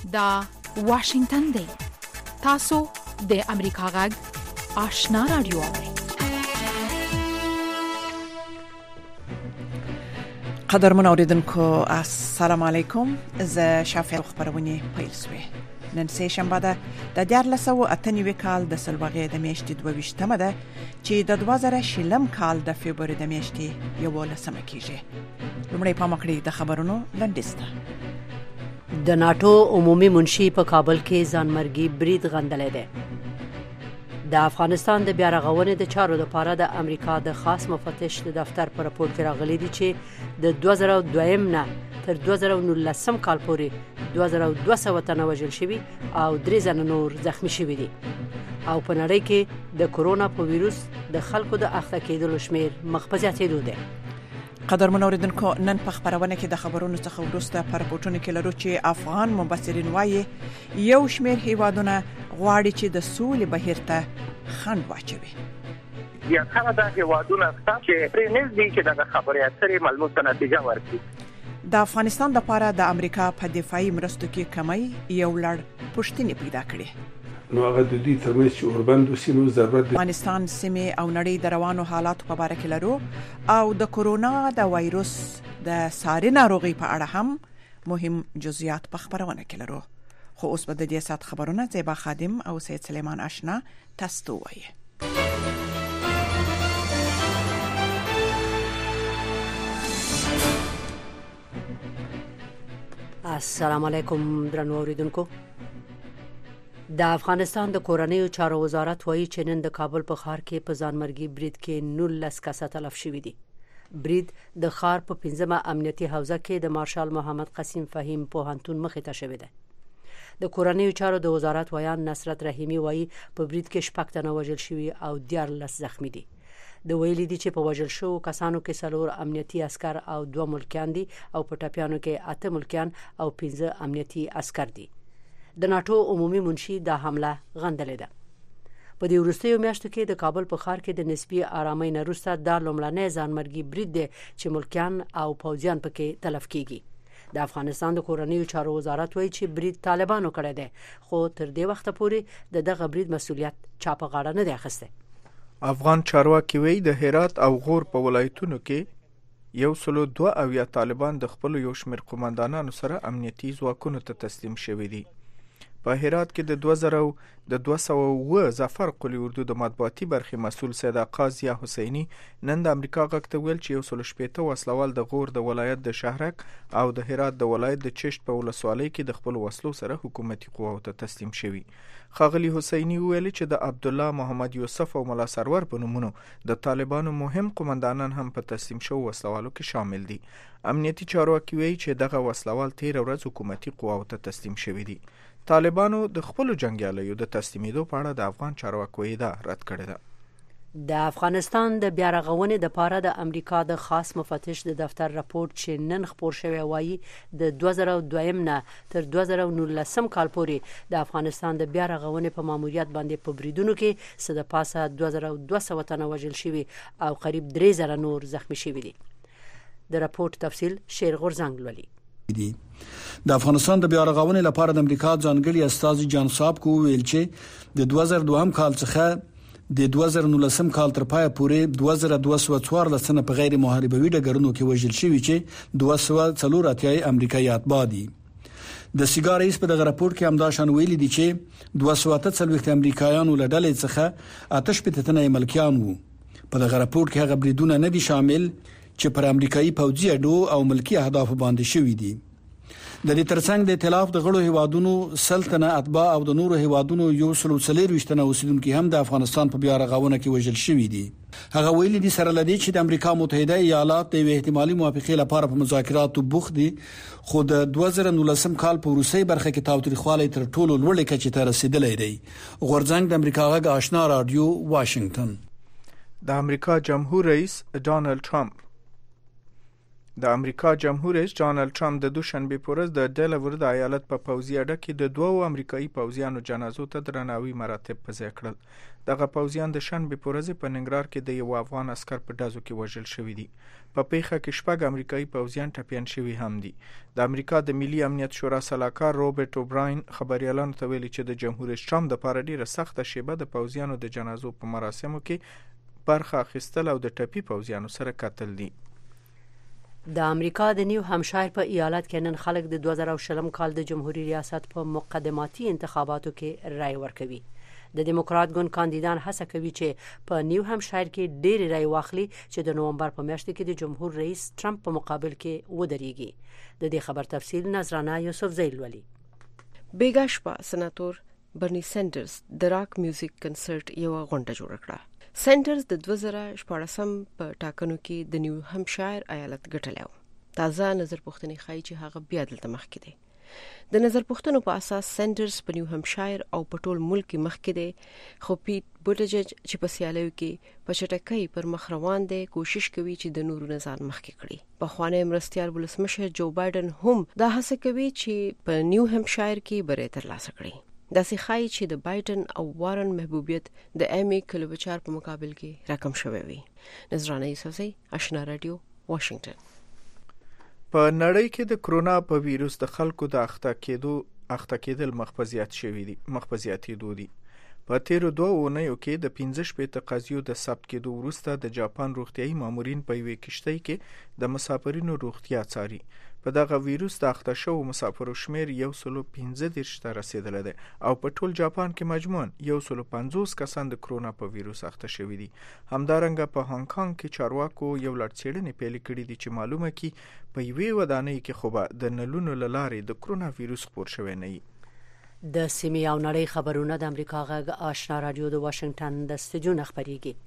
دا واشنگتن دی. تاسو د امریکا غږ آشنا رادیو اورئ. قدرمن اوریدونکو السلام علیکم. ز شافعی خبرونه پیل شوه. نن سه شنبه ده د 1498 کال د سلوغې د میاشتې 22مه ده چې د 2000 کال د فبراير د میاشتې 11مه کیږي. لومړی پامکړی د خبرونو لنډیسته. د ناتو عمومي منشي په کابل کې ځانمرګي برید غندلې ده. د افغانستان د بیا رغونې د چارو لپاره د امریکا د خاص مفتش د دفتر پر راپور کې راغلي دي چې د 2002 نه تر 2019 کال پورې 2200 تنه وژل شوي او 3 زنه نور زخمی شوي دي او په نړۍ کې د کورونا په ویروس د خلکو د اخته کېدلو شمیر مخ په زیاتېدو دی. قدرمن اوریدونکو نن په خبرونه کې د خبرونو څخه وروسته پر پورتونه کې لرو چې افغان مبصرین وایي یو شمیر هیوادونه غواړي چې د سولې بهیر ته خنډ واچوي. یا هغه د هیوادونو چې پرېنځ دي چې د خبرې اترې ملموسه نتیجه ورکړي. د افغانستان لپاره د امریکا په دفاعي مرستو کې کمی یو لړ پوښتنې پیدا کړې. نو هغه د دې ترمنځ چې اوربندو سیمو ضرورت افغانستان سیمه او نړۍ د روانو حالاتو په اړه کې لرو او د کورونا د وایروس د ساري ناروغي په اړه هم مهم جزئیات په خبرونه کې لرو. خو اوس به د دې سات خبرونه زیبا خادم او سید سلیمان آشنا تاسو وایي. السلام علیکم درنو اوریدونکو. د افغانستان د کورنیو چارو وزارت وایي چې نن د کابل په ښار کې په ځانمرګي برید کې 19 کسه تلف شوي دي. برید د ښار په 15مه امنیتي حوزه کې د مارشال محمد قسیم فهیم پوهنتون مخې ته شوی دی. د کورنیو چارو د وزارت ویان نصرت رحیمی وایي په برید کې 6 تنه وژل شوي او 14 زخمی دي. د ویلي دي چې په وژل شوو کسانو کې 4 امنیتي عسكر او 2 ملکیان دي او په ټاپیانو کې 8 ملکیان او 15 امنیتي عسكر دي. د ناتو عمومي منشي دا حمله غندلې ده. په دې وروستیو میاشتو کې د کابل په ښار کې د نسبی آرامۍ نه وروسته دا لومړنی ځانمرګي برید دی چې ملکیان او پوځیان پکې تلف کیږي. د افغانستان د کورنیو چارو وزارت وایي چې برید طالبانو کړی دی خو تر دې وخت پورې دغه برید مسؤلیت چا په غاړه نه دی اخیستی. افغان چارواکي وایي د هرات او غور په ولایتونو کې 102 طالبان د خپل یو شمېر قومندانانو سره امنیتي ځواکونو ته تسلیم شوي دي. په هرات کې د 200 ظفر قلی اردو د مطبوعاتي برخې مسؤل سید قاضی حسینی نن د امریکا غږ ته ویل چې 160 وسلوال د غور د ولایت د شهرک او د هرات د ولایت د چشت په ولسوالۍ کې د خپل وسلو سره حکومتي قواو ته تسلیم شوي. ښاغلي حسینی ویل چې د عبد الله محمد یوسف او ملا سرور په نومونو د طالبانو مهم قومندانان هم په تسلیم شو وسلوالو کې شامل دي. امنیتي چارواکي وایي چې دغه وسلوال 13 ورځ حکومتي قواو ته تسلیم شوي دي. طالبانو د خپل جنگیالیو د تسلیمېدو په اړه د افغان چارواکو ادعا رد کړې ده. د افغانستان د بیا رغونې لپاره د امریکا د خاص مفتش د دفتر راپور چې نن خپور شوی وایي د 2002 نه تر 2019 کال پورې د افغانستان د بیا رغونې په ماموریت باندې په بریدونو کې د پاسه 2200 تنه وژل شوي او قریب 3000 نور زخمی شوي دي. د راپور تفصیل شیر غورزنګ لولي. د افغانستان د بیا رغونې لپاره د امریکا ځانګړي استازي جان صاحب کو ویل چې د 2002 کال څخه د 2019 کال تر پای پورې 2214 تنه په غیر محاربوي ډګرونو کې وژل شوي چې 240 امریکایي اتباع دي. د سیګار رئیس په دغه راپور کې هم دا شان ویلي دي چې 240 امریکایانو له ډلې څخه 88 تنه ملکیان وو. په دغه راپور کې هغه بریدونه نه دي شامل چې پر امریکایي پوځي اډو او ملکی اهداف باندې شوي دي. د دې ترڅنګ د ائتلاف د غړو هیوادونو سلطنه اتباع او د نورو هیوادونو 140 تنه اوسیدونکو هم د افغانستان په بیا رغونه کې وژل شوي دي. هغه ویلي دي سره لدی چې د امریکا متحده ایالات د احتمالي موافقې لپاره په مذاکراتو بوخت دي خو د 2019 کال په روسي برخه کې تاوتریخوالی تر ټولو لوړ کچې ته رسیدلی دی. غورځنګ د امریکا غږ آشنا رادیو واشنگټن. د امریکا جمهور رئیس ډانلډ ټرمپ د امریکا جمهور رئیس ډانلډ ټرمپ د دوشنبه په ورځ د ډیلاور د ایالت په پوځي اډه کې د دوو امریکایي پوځیانو جنازو ته درناوي مراتب په ځای کړل. دغه پوځیان د شنبه په ورځ په ننګرهار کې د یو افغان عسکر په ډزو کې وژل شوي دي. په پیښه کې 6 امریکایي پوځیان ټپیان شوي هم دي. د امریکا د ملي امنیت شورا سلاکار روبرټ اوبراین خبريالانو ته ویلي چې د جمهور رئیس ټرمپ د پاره ډیره سخته شیبه د پوځیانو د جنازو په مراسمو کې برخه اخیستل او د ټپي پوځیانو سره کتل دي. د امریکا د نیو همشایر په ایالت کې نن خلک د 2020 کال د جمهوریت ریاست په مقدماتي انتخاباتو کې رائے ورکوي. د دیموکرات ګوند کاندیدان هڅه کوي چې په نیو همشایر کې ډېر رائے واخلي چې د نومبر په میاشت کې د جمهور رئیس ټرمپ په مقابل کې ودرېږي. د دې خبر تفصیل نظرانه یوسف زیل ولی. بیګا شپه سناتور برنی سینډرز د راک میوزیک کنسرت یو غونډه جوړ کړه. سینټرز د 2014 په ټاکنو کې د نیو همشایر ایالت ګټلو. تازه نظر پوښتنې ښایي چې هغه بیا دلته مخکې دی. د نظر پوښتنو په اساس سینټرز په نیو همشایر او په ټول ملک کې مخکې دی، خو پیټ بوټیجج چې په سیالیو کې په چټکۍ پر مخ روان دی کوشش کوي چې د نورو نظر مخکې کړي. په خوانی مرستيال ولسمشر جو بایدن هم دا هڅه کوي چې په نیو همشایر کې بری ترلاسه کړي. دا سیخای چې د بایدن او وارن محبوبیت د ایمی کلوبچار په مقابل کې رقم شوی وي. نظرانه یوسفزئی، آشنا رادیو، واشنگټن. په نړۍ کې د کرونا په ویروس د خلکو د اخته کېدل مخبزياتي دي. په تیرو 2 اونیو کې د 15 قضیو د ثبت کېدو وروسته د جاپان روغتيایي مامورین په یوې کشتۍ کې د مسافرینو روغتیا څاري. په دغه ویروس د اخته شوو مسافرو شمیر 115 ته رسیدلی دی او په ټول جاپان کې مجموعاً 150 کسان د کرونا په ویروس اخته شوي دي. همدارنګه په هانګ کانګ کې چارواکو یو لړ څېړنې پیل کړي دي چې معلومه کی په یوې ودانۍ کې خو به د نلونو له لارې د کرونا ویروس خپور شوی نه وي. د سیمې او نړۍ خبرونه د امریکا غږ آشنا رادیو د واشنگټن د استودیو خبريږي.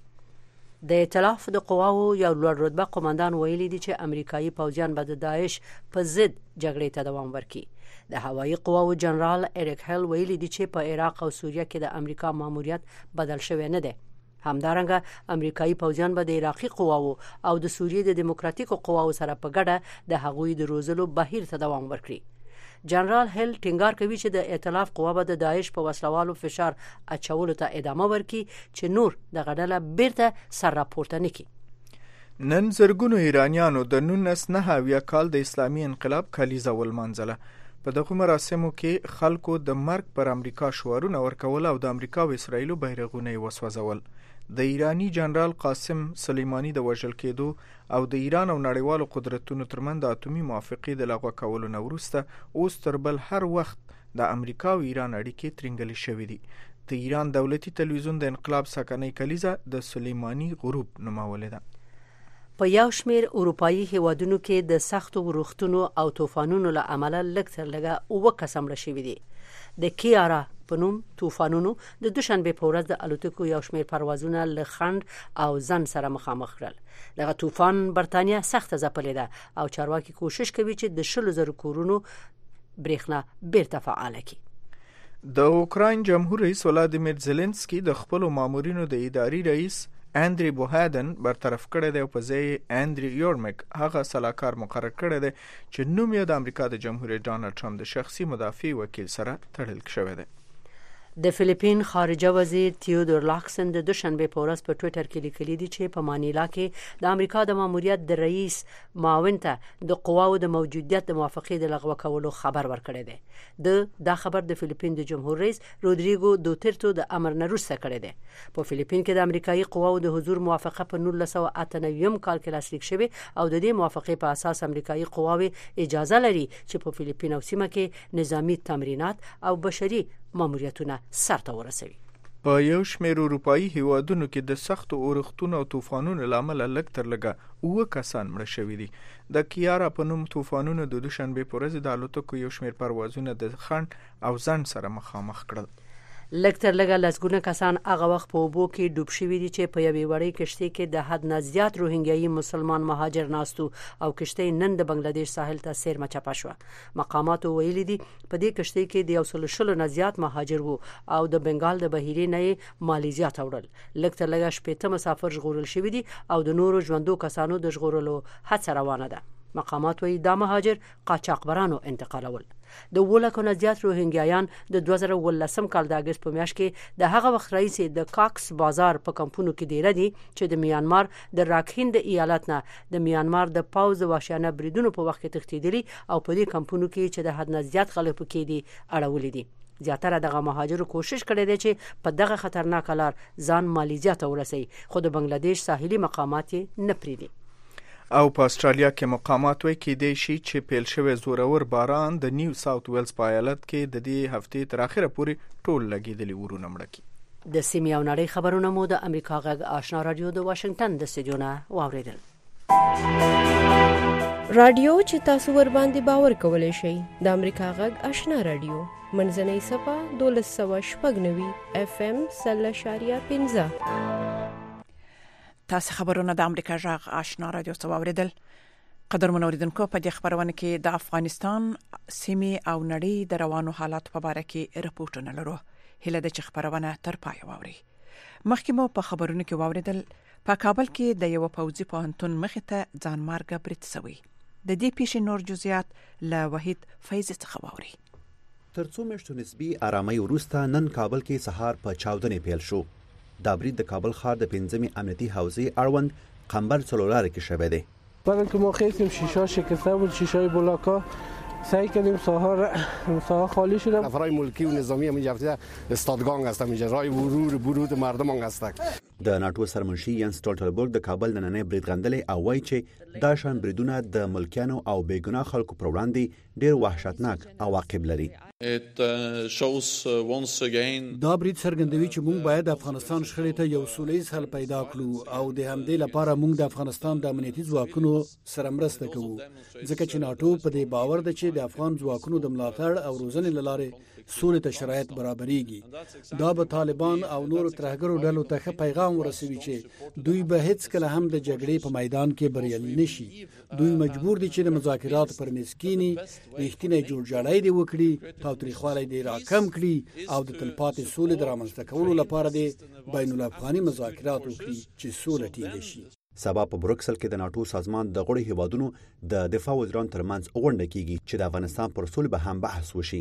د ائتلاف د قواو یو لوړ رتبه قوماندان ویلي دي چې امریکایي پوځیان به د داعش په ضد جګړې ته دوام ورکړي. د هوایي قواو جنرال اریک هیل ویلي دي چې په عراق او سوریه کې د امریکا ماموریت بدل شوی نه دی. همدارنګه امریکایي پوځیان به د عراقي قواو او د سوریې د دیموکراتیکو قواو سره په ګډه د هغوی د روزلو بهیر ته دوام ورکړي. جنرال هیل ټینګار کوي چې د ائتلاف قوا به د داعش په وسلوالو فشار اچولو ته ادامه ورکړي چې نور د غډله بیرته سر راپورته نکړي. نن زرګونو ایرانیانو د 1990 کال د اسلامي انقلاب کلیزه ولمانځله. په دغه مراسمو کې خلکو د مرګ پر امریکا شعارونه ورکول او د امریکا او اسرایل بیرغونه وسوځول. د ایرانی جنرال قاسم سلیمانی د وژل کېدو او د ایران او نړیوالو قدرتونو ترمنځ د اتومي موافقې د لغوه کولو نه وروسته اوس تر بل هر وخت د امریکا او ایران اړیکې ترنګلې شوې دي. د ایران دولتي تلویزیون د انقلاب ساکنۍ کلیزه د سلیمانی غروب نومولې ده. په یو شمیر اروپאי هیوادونو کې د سختو ورښتونو او طوفانونو له امله لږ تر لږه 9 کس مړه شوي دي. د کیارا په نوم طوفانونو د دوشنبه په ورځ د الوتکو یو شمیر پروازونه له خنډ او زن سره مخامخ کړل. دغه طوفان برتانیا سخت ځپلې ده او چارواکي کوشش کوي چې د 100,000 کورونو برېښنا بیرته فعال کړي. د اوکراین جمهور رئیس ولادیمیر زيلنسکي د خپل مامورینو د اداري رئیس اندری بوهادن برطرف کړی دی او په ځای اندری یورمک هغه سلاکار مقرر کړی دی چې نوم یې د امریکا د جمهور رئیس ډانلډ ټرمپ د شخصي مدافع وکیل سره تړل شوی دی. د فلیپین خارجه وزیر تیودور لاکسن د دوشنبه په ورځ په ټوئیټر کې لیکلي دي چې په مانیلا کې د امریکا د ماموریت د رئیس معاون ته د قواو د موجودیت د موافقې د لغوه کولو خبر ورکړی دی. دا خبر د فلیپین د جمهور رئیس رودریګو دوترتو د امر نه وروسته کړی دی. په فلیپین کې د امریکایي قواو د حضور موافقه په 1998 کال کې لاسلیک شوې او د دې موافقې په اساس امریکایي قواوې اجازه لري چې په فلیپین او سیمه کې نظامی تمرینات او بشري ماموریتونه سرته ورسوي. په یو شمېر اروپאי هیوادونو کې د سختو اورښتونو او طوفانونو له امله لږ تر لږه 9 کسان مړه شوي دي. د کیارا په نوم طوفانونو د دوشنبه په ورځ د الوتکو یو شمېر پروازونه د خنډ او زن سره مخامخ کړل. لږ تر لږه لسګونه کسان هغه وخت په اوبو کې ډوب شوي دي چې په یوې وړۍ کشتۍ کې د حد نه زیات روهینګیایي مسلمان مهاجر ناستو او کشتۍ نن د بنگلادیش ساحل ته سیرمه چپه شوه. مقاماتو ویلي دي په دې کشتۍ کې د 120 نه زیات مهاجر وو او د بنگال د بحیرې نه مالیزیا ته وړل. لږ تر لږه 80 مسافر ژغورل شوي دي او د نورو ژوندو کسانو د ژغورلو هڅه روانه ده. مقامات وایي دا مهاجر قاچاقبرانو انتقالول. د 10 لکو نه زیات روهینګیایان د 2018 کال د اگست په میاشت کې د هغه وخت رئیس د کاکس بازار په کمپونو کې ډیر دي چې د میانمار د راکهین د ایالت نه د میانمار د پاوز واشیانه بریدونو په وخت کې تښتیدلي او په دې کمپونو کې چې د حد نه زیات خلک پکې دي اړولې دي. زیاتره دغه مهاجرو کوشش کړی دی چې په دغه خطرناک لار ځان مالیزیا ته ورسوي، خو د بنگلاديش ساحلي مقامات نه پریدي. او په استرالیا کې مقامات وایي کېدای شي چې پیل شوی زورور باران د نیو ساوث ویلز په ایالت کې د دې هفتې تر اخره پورې ټول لګېدلي ورونه مړه کړي. د سیمې او نړۍ خبرونه مو د امریکا غږ آشنا رادیو د واشنگټن د استودیو نه واوریدل. رادیو چې تاسو ور باندې باور کولای شئ د امریکا غږ آشنا رادیو منځنۍ صفه 1290 FM 0.15. تاسو خبرونه د امریکا غږ آشنا رادیو څخه واوریدل. قدرمن اوریدونکو، په دې خبرونه کې د افغانستان سیمې او نړۍ د روانو حالات په اړه کې رپورټونه لرو. هله د خبرونه تر پای واوري. مخکې مو په خبرونه کې واوریدل په کابل کې د یو پوځي پوهنتون مخې ته ځانمارګه برید شوی. د دې پیښې نور جزئیات له وحید فیض څخه واوري. تر څو میاشتو نسبی آرامۍ وروسته نن کابل کې سهار په چاودنې پیل شو. دا برید د کابل ښار د 5مې امنیتي حوزې اړوند قنبر څلورلارې کې شوی دی. بعد اینکه ما خیستیم شیشه شکسته بود، شیشه بلاکا سعی کردیم ساحه خالی شده. افراد ملکی و نظامی هم اینجا استادگان هستن، اینجا راه ورود مردم هستن. د ناتو سرمنشي ینس سټولټنبرګ د کابل نننۍ برید غندلې او وایي چې دا شان بریدونه د ملکیانو او بیګناه خلکو پر وړاندې ډېر وحشتناک عواقب لري. دا برید څرګندوي چې موږ باید د افغانستان شخړې ته یو سولهییز حل پیدا کړو او د همدې لپاره موږ د افغانستان د امنیتي ځواکونو سره مرسته کوو، ځکه چې ناتو په دې باور ده چې د افغان ځواکونو د ملاتړ او روزنې له لارې سولې ته شرایط برابرېږي. دا به طالبان او نورو ترهګرو ډلو ته ښه پیغام ورسوي چې دوی به هیڅ کله هم د جګړې په میدان کې بریالي نشي. دوی مجبور دي چې د مذاکرات پر میز کینی، رښتینی جوړجاړی دی وکړي، تاوتریخوالی دی راکم کړي او د تلپاتې سولې د رامنځته کولو لپاره دی بین الافغاني مذاکرات وکړي چې سوله ټینګه شي. سبا په بروکسل کې د ناتو سازمان د غړو هیوادونو د دفاع وزیرانو ترمنځ غونډه کیږي چې د افغانستان پر سولې به هم بحث وشي.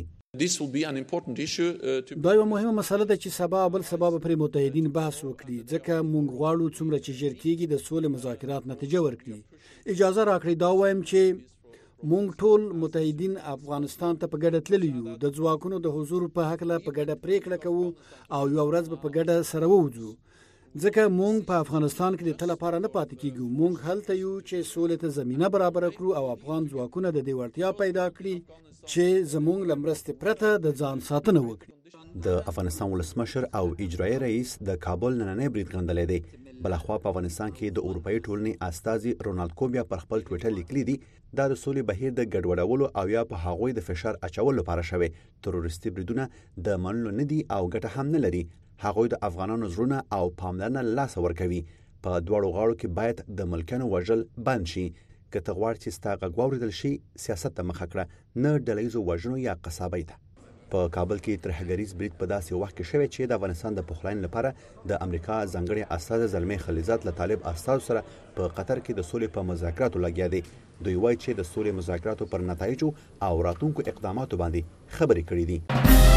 دا یو مهمه مسله ده چې سبا بل سبا پر متحدین بحث وکړي، ځکه موږ غواړو څومره چې ژر کېږي د سولې مذاکرات نتیجه ورکړي. اجازه راکړئ دا وایم چې موږ ټول متحدین افغانستان ته په ګډه تللی یو، د ځواکونو د حضور په هکله په ګډه پریکړه کوو او یو ورځ به په ګډه سره ووځو، ځکه موږ په افغانستان کې د تل لپاره نه پاتې کیږو. موږ هلته یو چې سولې ته زمينه برابر کړو او افغان ځواکونه د دې وړتیا پیدا کړي چې زموږ لمرستې پرته د ځان ساتنه وکړي. د افغانستان ولسمشر او اجرایي رئیس د کابل نننۍ برید غندلې دی. بلخوا په افغانستان کې د اروپאי ټولنې استازي رونالد کوبیا پر خپل ټویټر لیکلي دي دا د سولې بهیر د ګډوډولو او یا په هغوی د فشار اچولو لپاره شوی تروریستي بریدونه د منلو نه دي او ګټه هم نه لري. هغوی د افغانانو زړونه او پاملرنه لاس ورکوي. په دواړو غاړو کې باید د ملکانو وژل بند شي. که ته غواړې چې ستا غږ واورېدل شي، سیاست ته مخه کړه، نه ډلهییزو وژنو یا قصابۍ ته. په کابل کې ترهګریز برید په داسې وخت کې شوی چې د افغانستان د پخلاینې لپاره د امریکا ځانګړي استازی زلمي خلیزات له طالب استازو سره په قطر کې د سولې په مذاکراتو لګیا دی. دوی وایي چې د سولې مذاکراتو پر نتایجو او راتلونکو اقداماتو باندې خبرې کړې دي.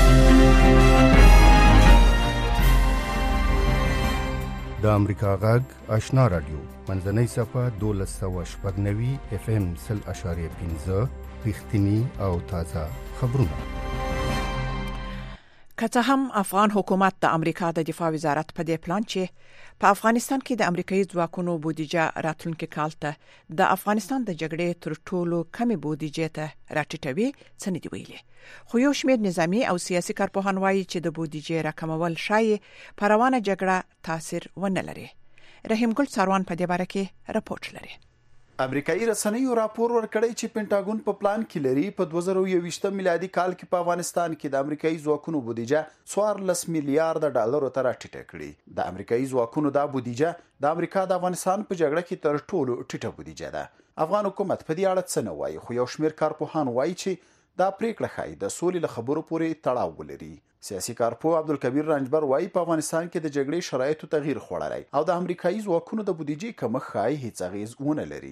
د امریکا غږ آشنا رادیو منځنۍ صفه 1290 FM 0.15 رښتینی او تازه خبرونه. که هم افغان حکومت د امریکا د دفاع وزارت په دې پلان چې په افغانستان کې د امریکایي ځواکونو بودیجه راتلونکي کال ته د افغانستان د جګړې تر ټولو کمې بودیجه ته راټیټوي څه نه دی ویلي، خو یو شمېر نظامی او سیاسي کارپوهان وایي چې د بودیجه راکمول شایي په روانه جګړه تاثیر ونه لري. رحیم ګل ساروان په دې باره کې راپورټ لري. امریکایي رسنیو راپور ورکړی چې پینټاګون په پلان کې لري په 2021 میلادي کال کې په افغانستان کې د امریکایي ځواکونو بودیجه 14 میلیارډ ډالرو ته راټیټه کړي. د امریکایي ځواکونو دا بودیجه د امریکا د افغانستان په جګړه کې تر ټولو ټیټه بودیجه ده. افغان حکومت په دې اړه څه نه وایي، خو یو شمېر کارپوهان وایي چې دا پریکړه ښایي د سولې له خبرو پورې تړاو ولري. سیاسي کارپوه عبدالکبیر رنجبر وایي په افغانستان کې د جګړې شرایطو تغییر خوړلی او د امریکایي ځواکونو د بودیجې کمښت ښایي هیڅ اغیز ونه لري.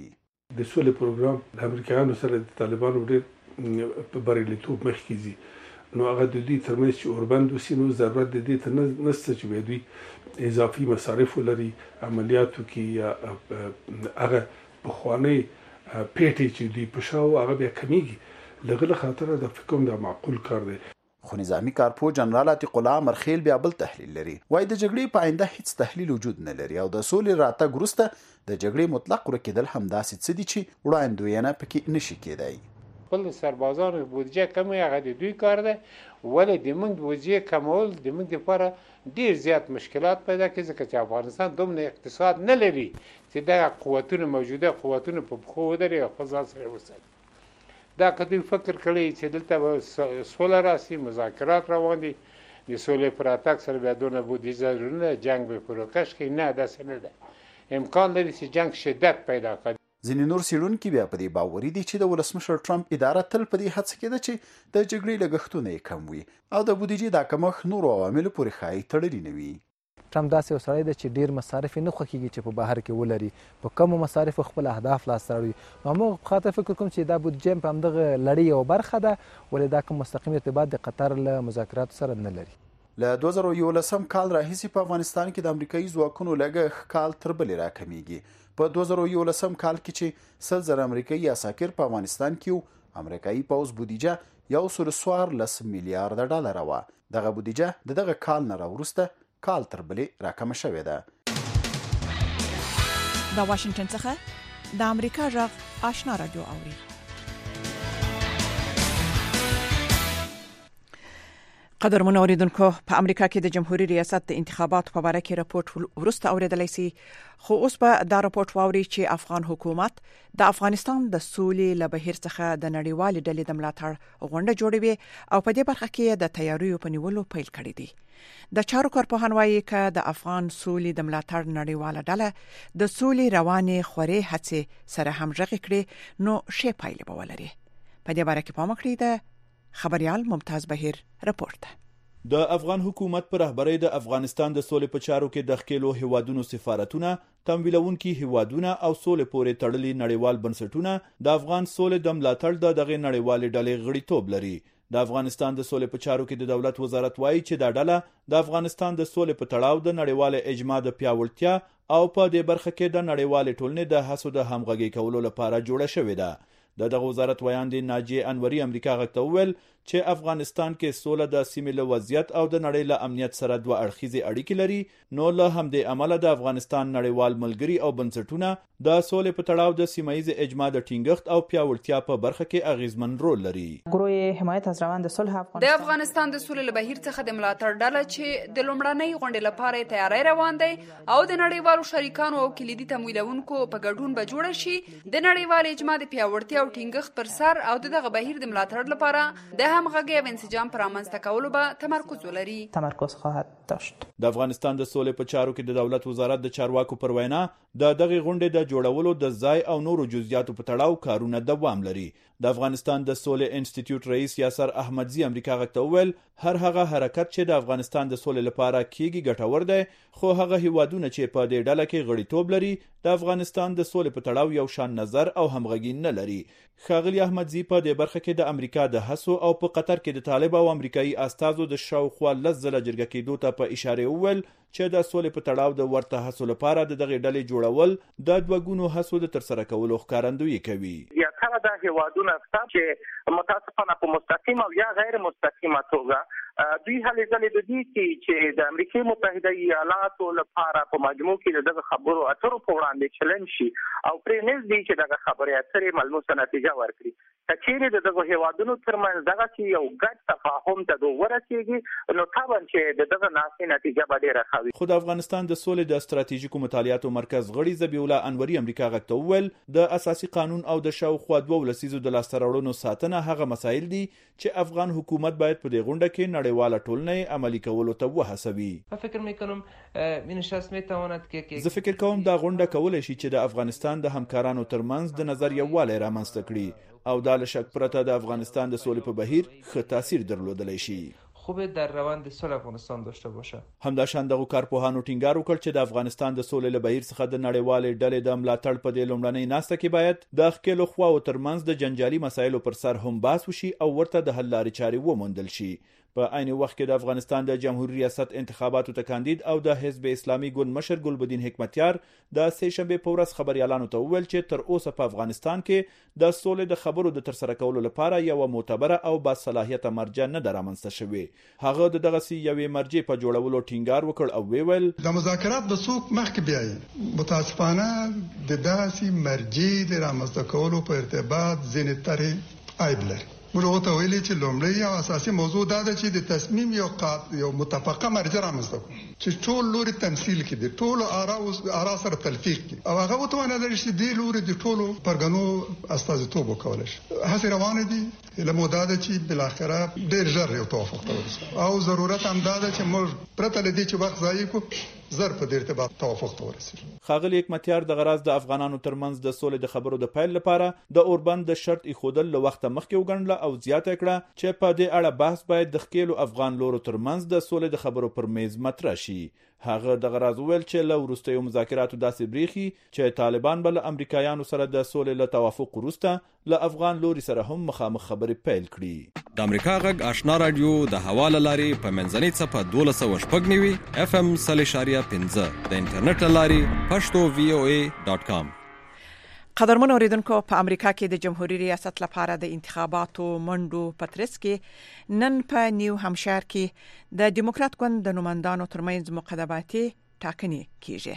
د سولې پروګرام د امریکایانو سره د طالبانو ډېر په بریالیتوب مخکې ځي. نو هغه د دوی ترمنځ چې اوربند وسي نو ضرورت د دې ته نشته چې دوی اضافي مصارف ولري عملیاتو کې یا هغه پخوانی پیټي چې دوی په شاو هغه بیا کمیږي. لغله خاطر د فکر د معقول کار دی. خو نظامی کارپو جنرال عتیق الله مرخیل بیا بل تحلیل لري. وای د جګړې په آینده هیڅ تحلیل وجود نه لري او د سولې راتګ وروسته د جګړې مطلق ورکېدل هم داسې څه دي چې وړاندوینه پکې نشي کېدای. خپل سربازانو بودجه کمه هغه د دوی کار دی، ولې د موږ بودجه کمول د موږ لپاره ډیر زیات مشکلات پیدا کوي ځکه چې افغانستان دومره اقتصاد نه لري چې دغه قوتونه موجوده قوتونه په پښو ودرې او خپل ځان سره وساتي. دا که دوی فکر کړی چې دلته به سوله راسي، مذاکرات روان دي، د سولې پر راتګ سره بیا دونه بودجه ضروري نه جنګ به پروکش کوي، نه داسې نه ده. امکان لري چې جنگ شدت پیدا کړي. ځینې نور څېړونکي بیا په دې باوري دي چې د ولسمشر ټرمپ اداره تل په دې هڅه کې ده چې د جګړې لګښتونه یې کم وي او د بودیجې دا کمښت نورو عواملو پورې ښایي تړلی نه وي. ټرمپ داسې یو سړی دی چې ډیر مصارف نه خوښیږي چې په بهر کې ولري، په کمو مصارفو خپل اهداف لاسته راوړي. نو موږ په خاطر فکر کوم چې دا بودیجه په همدغه لړۍ یو برخه ده، ولې دا کوم مستقیم ارتباط د قطر له مذاکراتو سره نه لري. له 2011 کال راهیسې په افغانستان کې د امریکایي ځواکونو لګښت کال تر بلې راکمیږي. په 2011 کال کې چې 100,000 امریکایي عساکر په افغانستان کې امریکایي پوځ بودیجه 114 میلیارډ ډالر وه. دغه بودیجه د دغه کال نه راوروسته کال تر بلې راکمه شوې ده. د واشنگټن څخه د امریکا غږ آشنا رادیو اوري. قدرمن اوریدونکو، په امریکا کې د جمهوریت ریاست د انتخاباتو په اړه کې راپورټ ورسته اوریدلای شي، خو اوس به دا راپورټ واوري چې افغان حکومت د افغانستان د سولې له بهیر څخه د نړیوال ډلې د ملاتړ غونډه جوړوي او په دې برخه کې د تیاریو په نیولو پیل کړی دی. د چارو کارپوهان وایي چې د افغان سولې د ملاتړ نړیواله ډله د سولې روانې خوري هڅې سره همغږي کړي نو شی پایله به ولري. په دې باره کې پام کړی د خبريال ممتاز بهیر رپورت. د افغان حکومت پر رهبری د افغانستان د سولې په چارو کې د خپلو هیوادونو سفارتونه، تمویلونکي هیوادونه او سولې پورې تړلي نړیوال بنسټونه د افغان سولې د ملاتړ د دغه نړیوال ډلې غړیتوب لري. د افغانستان د سولې په چارو کې د دولت وزارت وایي چې دا ډله د افغانستان د سولې په تړاو د نړیوال اجماع د پیاوړتیا او په دې برخه کې د نړیوال ټولنې د هڅو د همغږي کولو لپاره جوړه شوې ده. دغه وزارت ویاند ناجی انوري امریکا غږ ته وویل چې افغانستان کې سوله د سیمې له وضعیت او د نړۍ له امنیت سره دوه اړخیزې اړیکې لري. نو له همدې امله د افغانستان نړیوال ملګري او بنسټونه د سولې په تړاو د سیمایي اجماع د ټینګښت او پیاوړتیا په برخه کې اغیزمن رول لري. گروه حمایت از روند صلح د افغانستان د سولې له بهیر څخه د ملاتړ ډله چې د لومړنۍ غونډې لپاره تیاری روان دی او د نړیوالو شریکانو او کلیدي تمویلونکو په ګډون به جوړ شي. د نړیوال اجماع د پیاوړتیا او ټینګښت پر سر او دغه بهیر د ملاتړ لپاره د همغږي او انسجام پر رامنځته کولو به تمرکز ولري. تمرکز خواهد داشت. د افغانستان د سولې په چارو کې د دولت وزارت د چارواکو پر وینا د دغه غونډې د جوړولو د ځای او نورو جزئیاتو په تړاو کارونه دوام لري. د افغانستان د سولې انسټیټیوټ رئیس یاسر احمدزي امریکا غږ ته وویل هر هغه حرکت چې د افغانستان د سولې لپاره کیږي ګټور دی، خو هغه هیوادونه چې په دې ډله کې غړیتوب لري د افغانستان د سولې په تړاو یو شان نظر او همغږي نه لري. ښاغلي احمدزي په دې برخه کې د امریکا د هڅو او په قطر کې د طالب او امریکایي استازو د شاوخوا 10 ځله جرګه کېدو ته په اشاره وویل چې د سولې په تړاو د ورته هڅو لپاره د دغه ډلې جوړول د دوه ګونو هڅو د ترسره کولو ښکارندویي کوي. یا کله د هیوادونو چې متاسفانه په مستقیم او یا غیر مستقیمه توګه دوی هلې ځلې د دې چې د امریکای متحده ایالاتو لپاره په مجموع کې دغه خبرو اترو په وړاندې چلن شي او پرې نږدې چې دغه خبرې اترې ملموسه نتیجه ورکړي. کچېرې دغه هیوادونو ترمنځ دغه چې یو ګډ تفاهم ته ورسېږي نو طبعا چې دغه ناسې نتیجه به ډېره ښه وي. خو د افغانستان د سولې د ستراتیژیکو مطالعاتو مرکز غړي ذبیح الله انوري امریکا غږ ته وویل د اساسي قانون او د شاوخوا 2 لسیزو د لاسته راوړنو ساتنه هغه مسایل دي چې افغان حکومت باید په دې غونډه کې نړیواله ټولنه عملي کولو ته وهڅوي. زه فکر کوم دا غونډه کولای شي چې د افغانستان د همکارانو ترمنځ د نظر یووالی رامنځته کړي او دا له شک پرته د افغانستان د سولې په بهیر ښه تاثیر درلودلی شي. خوبی در روند صلح افغانستان داشته باشه. همداشان دغه کارپوهانو ټینګار وکړ چې د افغانستان د سولې له بهیر څخه د نړیوالې ډلې د ملاتړ په دې لومړنۍ ناسته کې باید د ښکېلو خواو ترمنځ د جنجالي مسایلو پر سر هم بحث وشي او ورته د حل لارې چارې وموندل شي. په عین وخت کې د افغانستان د جمهوریت ریاست انتخاباتو ته کاندید او د حزب اسلامي ګوند مشر ګلبدین حکمتیار د سه شنبه په ورځ خبريالانو ته وویل چې تر اوسه په افغانستان کې د سولې د خبرو د ترسره کولو لپاره یو معتبره او با صلاحیته مرجع نه درامنځته شوې. هغه د دغه سی یوې مرجع په جوړولو ټینګار وکړ او ویل د مذاکرات د څوک مخکې بیاي متاسفانه د داسې مرجع د رامنځته کولو په ارتباط ځینې طرح عیب لري. موږ ته ویلي چې لومړی او اساسي موضوع دا ده چې د تصمیم یو متفقه مرجع رامنځته کړو چې ټول لوري تمثيل کړي، ټول آرا سره تلفیق کړي او هغه وتوانه لري چې د لوري د ټولو پرګنو استازیتوب وکول شي. هڅې روانې دي له موداده چې بل اخره ډېر ژر یو توافق ته ورسېږي او ضرورت هم دا ده چې موږ پرته لدی چې وخت ضایع کړو زر په دې ارتباط توافق ته ورسېږي. ښاغلي حکمتیار د غراض د افغانانو ترمنځ د سولې د خبرو د پیل لپاره د اوربند د شرط ایښودل له وخت مخکې وګڼله او زیاته کړه چې په دې اړه بحث باید د ښکېلو افغان لورو ترمنځ د سولې د خبرو پر میز مطرح شي. هغه د غراض ویل چې له وروستیو مذاکراتو داسې بریخي چې طالبان به له امریکایانو سره د سولې له توافق وروسته له افغان لوري سره هم مخامخ خبرې پیل کړي. د امریکا غږ آشنا رادیو د حواله لاري په منځنۍ صفه 12.15 FM 3.15 د انټرنیټ لاري pashto.voa.com. قدرمن اوریدونکو په امریکا کې د جمهوریت ریاست لپاره د انتخاباتو منډو پترس کې نن په نیو همشایر کې د دیموکرات ګوند د نوماندانو ترمنځ مقدماتي ټاکنې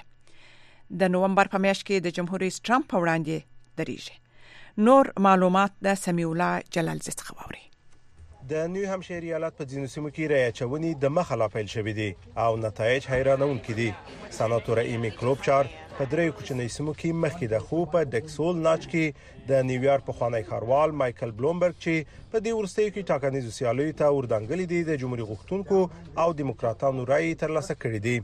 کیږي. د نومبر په میاشت کې د جمهوریت ټرمپ په وړاندې درېږي. نور معلومات د سمیع الله جلال زیات خبري. د نیو همشایر ایالت په ځینو سیمو کې رایه چونی د مخه لا پیل شوې دي او نتایج حیرانونکي دي. سناتور ایمی کلوبچار په درې کوچنۍ سیمو کې مخکې د خو په ډکسول ناچ کې د نیویارک په خوانی ښاروال مایکل بلومبرګ چې په دې ورستیو کې ټاکنیزو سیالیو ته وردانګلي دي د جمهوریت غوښتونکو او دیموکراتانو رائے ترلاسه کړې دي.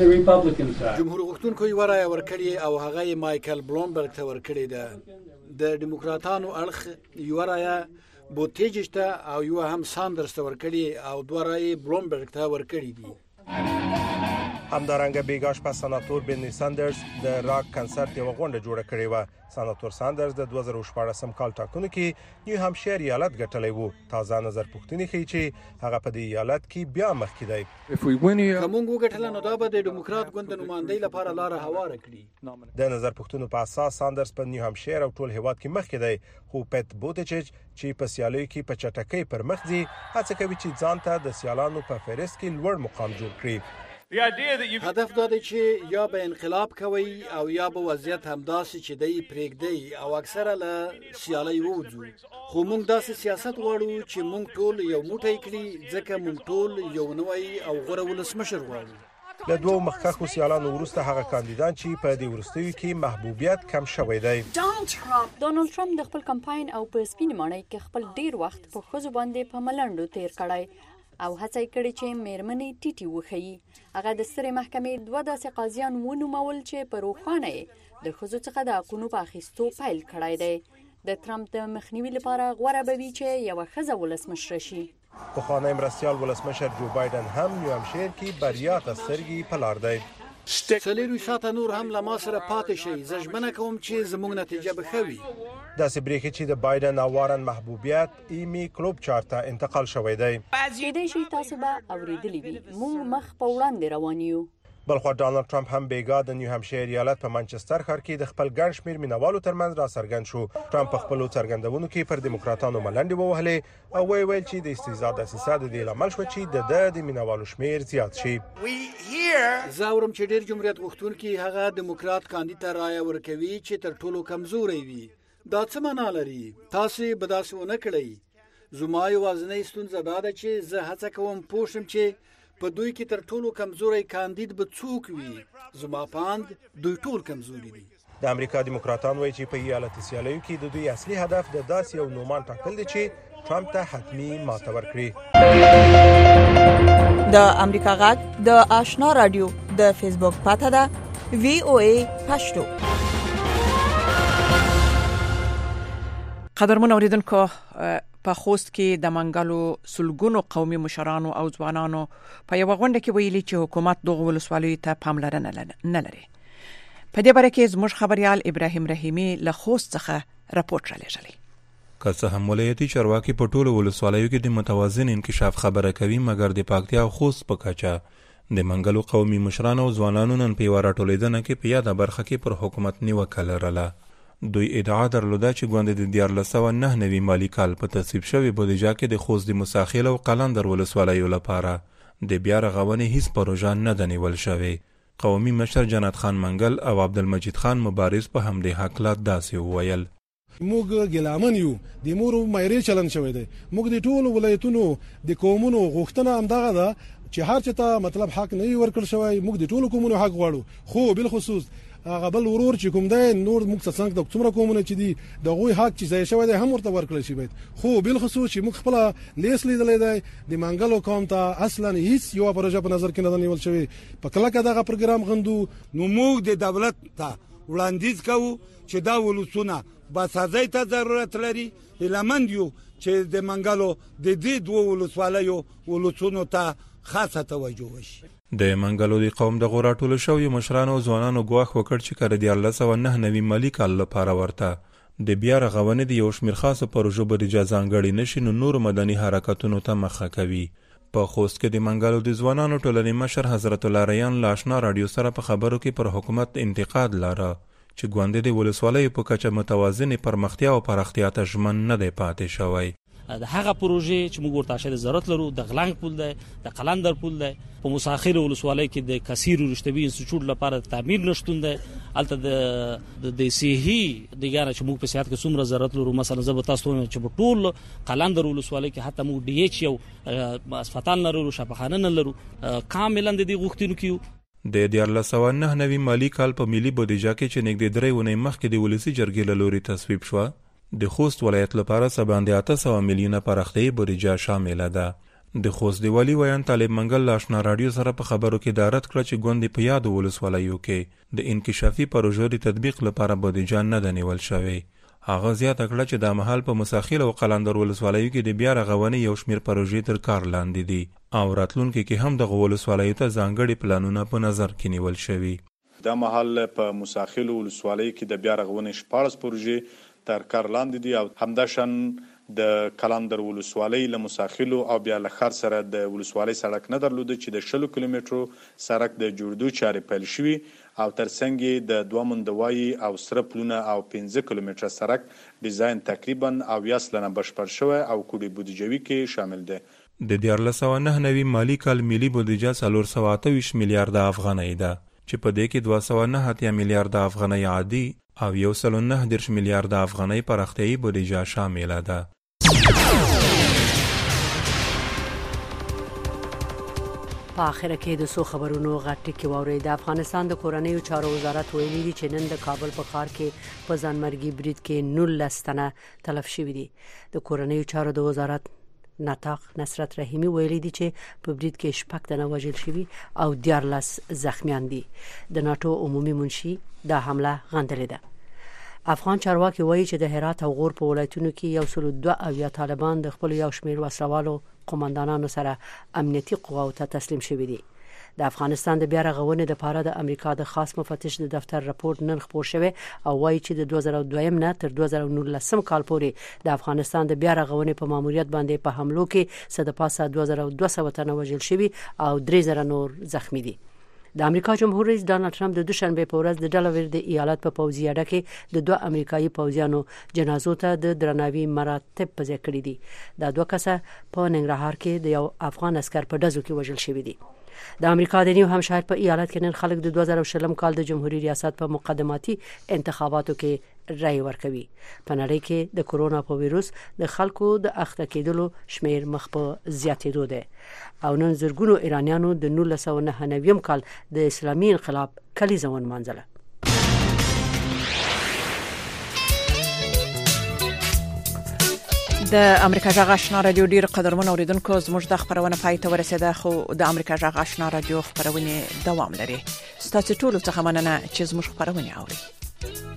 جمهوریت غوښتونکو یې ورای ورکړي او هغه مایکل بلومبرګ ته ورکړي ده. د دیموکراتانو اړخ یو رائے بوتیج ته او یو هم ساندرز ته ورکړي او دوه رائے بلومبرګ ته ورکړي دي. همدارنګه بیګاش په سناتور بنی ساندرز د راک کنسرت یو غونډه جوړه کړې و. سناتور ساندرز د 2014 کال ټاکنو کې نیو همشایر ایالت ګټلې وو. تازه نظر پوښتنې ښیي چې هغه په دې ایالت کې بیا مخکې دی. کومو وګټل نو دا به د دیموکرات ګوند نمائندې لپاره لار هواره کړي. د نظر پوښتنو په اساس ساندرز په نیو همشایر او ټول هیواد کې مخکې دی، خو پټ بوتیج چې په سیالیو کې په چټکۍ پر مخ ځي هڅه کوي چې ځان ته د سیالانو په فهرست کې لوړ مقام جوړ کړي. هدف دا دی چې یا به انقلاب کوي او یا به وضعیت همداسې چې دی پرېږدي او اکثره له سیالۍ ووځو. خو موږ داسې سیاست غواړو چې موږ ټول یو موټی کړي ځکه موږ ټول یو نوی او غوره ولسمشر غواړو. له دوه مخکښو سیالانو وروسته هغه کاندیدان چې په دې وروستیو کې محبوبیت کم شوی دی. ډونالد ټرمپ د خپل کمپاین او په سپین ماڼۍ کې خپل ډیر وخت په ښځو باندې په ملنډو تیر کړی او هڅه کړې چې میرمنې ټیټي وښیي. هغه د سترې محکمې دوه داسې قاضیان ونومول چې په روښانه د ښځو څخه د حقونو په اخیستو پیل کړی دی. د ټرمپ د مخنیوي لپاره غوره به وي چې یوه ښځه ولسمشره شي. پخوانی مرستیال ولسمشر جو بایدن هم نیو همشایر کې بریا ته سترګې په لار دی. څلوروي ساعته نور هم له ما سره پاتې شي. زه ژمنه کوم چې زموږ نتیجه به ښه وي. داسې بریښي چې د بایدن او وارن محبوبیت ایمی کلوبچار ته انتقال شوی دی. کېدای شي تاسو به اورېدلي وي موږ مخ په وړاندې روان یو. بلخوا ډانلډ ټرمپ هم بیګا د نیو همشایر ایالت په مانچستر ښار کې د خپل ګڼ شمېر مینوالو ترمنځ راڅرګند شو. ټرمپ په خپلو څرګندونو کې پر دیموکراتانو ملنډې ووهلې او ویل چې د استهزاء دسیسه د دې لامل شوه چې د مینوالو شمېر زیات شي. زه اورم چې ډېر جمهوریت غوښتونکي هغه دیموکرات کاندید ته رایه ورکوي چې تر ټولو کمزوری وي. دا څه معنا لري؟ تاسو به داسې ونه کړئ. زما یوازینۍ ستونزه دا ده چې زه هڅه کوم پوه شم چې په دوی کې تر ټولو کمزوری کاندید به څوک وي. زما پاند دوی ټول کمزوري دي. د امریکا دیموکراتان وایي چې په ایالتي سیالیو کې د دوی اصلي هدف د داسې یو نومان ټاکل دی چې ټرمپ ته حتمی ماته ورکړي. د امریکا غږ د آشنا رادیو د فیسبوک پاته ده VOA پښتو. قدرمن اوریدونکو په خوست کې د منګلو سلګونو قومي مشرانو او ځوانانو په یو غونډه کې ویلي چې حکومت دغه ولسوالیو ته پاملرنه نه لري. په دې باره کې زموږ خبريال ابراهیم رحیمی له خوست څخه راپورټ رالیږلی. که څه هم ولایتي چارواکي په ټولو ولسوالیو کې د متوازن انکشاف خبره کوي، مګر د پکتیا او خوست په کچه د منګلو قومي مشرانو او ځوانانو نن په یوه راټولیدنه کې په یاده برخه کې پر حکومت نیوکه لرله. دوی ادعا درلوده چې ګوند د 1499 مالي کال په تصویب شوی بودیجه کې د خوست د مساخیل او قلندر ولسوالیو لپاره د بیا رغونې هیڅ پروژه نه ده نیول شوې. قومي مشر جنت خان منګل او عبدالمجید خان مبارز په همدې هکله داسې وویل: موږ ګلامن یو، د مورو مایرې چلن شوی دی. موږ د ټولو ولایتونو د قومونو غوښتنه همدغه ده چې هر چاته مطلب حق نه ورکړل شوی. موږ د ټولو قومونو حق غواړو، خو بل خصوص هغه بل ورور چې کوم دی نور موږ څنګه د څومره قومونه چې دي د غوي حق چې ځای شوی دی هم ورته ورکړل شي باید. خو بل خصوص چې موږ خپل لیس لیدلې دی د منګلو قوم ته اصلا هیڅ یو پروژه په نظر کې نه نیول شوی. په کله کې دغه پروګرام غندو نو موږ د دولت ته وړاندیز کوو چې دا ولسونه باسازۍ ته ضرورت لري. لمن یو چې د منګلو د دې دوه ولسوالیو ولسونو ته خاصه توجه وشي. د منګلو د قوم د غوراټولو شویو مشرانو او ځوانانو ګواښ وکړ چې کله د 1499 مالي کال لپاره ورته د بیا رغونې د یو شمېر خاصو پروژو بودیجه ځانګړې نشي، نو نورو مدني حرکتونو ته مخه کوي. په خوست کې د منګلو د ځوانانو ټولنې مشر حضرت الله ریان له آشنا راډیو سره په خبرو کې پر حکومت انتقاد لاره چې ګوند د ولسوالیو په کچه متوازنې پرمختیا او پراختیا ته ژمن نه دی پاتې شوی. د هغه پروژې چې موږ ورته شته ضرورت لرو، د غلنګ پول دی، د قلندر پول دی، په مساخر ولسوالۍ کې د کثیر رشتوي انسټیټیوټ لپاره تعمیر نشټون دی. البته د صحي دګاره چې موږ په صحت کې څومره ضرورت لرو، مثلا زه به تاسو ته چې په ټول قلندر ولسوالۍ کې حتی موږ ډي ایچ یو هسپتال نه لرو، شفاخانه نه لرو، کاملا د دې غوښتنو کې د 1499 مالي کال په ملي بودیجه کې چې نږدې 3 ونې مخکې د ولسی جرګې له لوري تصویب شوه، د خوست ولایت لپاره څه باندې 800 میلیونه پراختیايي بودیجه شامله ده. د خوست د والي ویان طالب منګل له آشنا راډیو سره په خبرو کې دارت کړه چې ګوند په یادو ولسوالیو کې د انکشافي پروژو د تطبیق لپاره بودیجه نه ده نیول شوې. هغه زیاته کړه چې د مهال په مساخیل او قلندر ولسوالیو کې د بیا رغونې یو شمېر پروژې تر کار لاندې دي او راتلونکي کې هم دغه ولسوالیو ته ځانګړي پلانونه په نظر کې نیول شوي. د مهال په مساخیل ولسوالیو کې د بیا رغونې 14 پروژې تر کار لاندې دي او همداشان د قلندر ولسوالۍ له مساخیلو او بیا له ښار سره د ولسوالۍ سړک نه درلوده چې د 60 کیلومترو سړک د جوړېدو چارې پیل شوي او ترڅنګ د 2 مندوایي او سره پلونه او 15 کیلومتره سړک ډیزاین تقریبا 80% بشپړ شوی او کوډي بودیجوي کې شامل دی. د 1499 مالي کال ملي بودیجه 428 میلیارډ افغانۍ ده چې په دې کې 209 میلیارډ افغانۍ عادي او 1.9 میلیارډ افغانۍ پراختیايي بودیجه شامله ده. په اخر کې د سو خبرونو غټ کې ووري. د افغانستان د کورنیو چارو وزارت ویلي دی چې نن د کابل په ښار کې په ځانمرګي برید کې 19 تنه تلف شوي دي. د کورنیو چارو د وزارت نطاق نصرت رحیمی ویلي دی چې په برید کې 6 تنه وژل شوي او 14 زخمیان دي. د ناتو عمومي منشي دا حمله غندلې ده. افغان چارواکي وایي چې د هرات او غور په ولایتونو کې 102 طالبان د خپل یو شمېر وسلوالو قومندانانو سره امنیتي قواو ته تسلیم شوي دي. د افغانستان د بیا رغونې لپاره د امریکا د خاص مفتش د دفتر راپور نن خپور شوی او وایي چې د 2002 نه تر 2019 کال پورې د افغانستان د بیا رغونې په ماموریت باندې په حملو کې څه د پاسه 2200 تنه وژل شوي او 3000 نور زخمی دي. د امریکا جمهور رئیس ډانلډ ټرمپ د دوشنبه په ورځ د ډلاویر د ایالت په پوځي اډه کې د 2 امریکایي پوځیانو جنازو ته د درناوي مراتب په ځای کړي دي. دا 2 کسه په ننګرهار کې د یو افغان عسكر په ډزو کې وژل شوي دي. د امریکا د نیو همشایر په ایالت کې نن خلک د 2020 کال د جمهوریت ریاست په مقدماتي انتخاباتو کې رای ورکوي. په نړۍ کې د کرونا په وایروس د خلکو د اخته کېدلو شمیر مخ په زیاتېدو دی او نن زرګونو ایرانیانو د 1999 کال د اسلامي انقلاب کلیزه ونمانځله. د امریکا جغ آشنا رادیو ډیر قدرمن اوریدونکو زموږ د خبرونه پای ته ورسیده خو د امریکا جغ آشنا رادیو خبرونه دوام لري. ستاسو ټول څه مننه چې زموږ خبرونه اوري.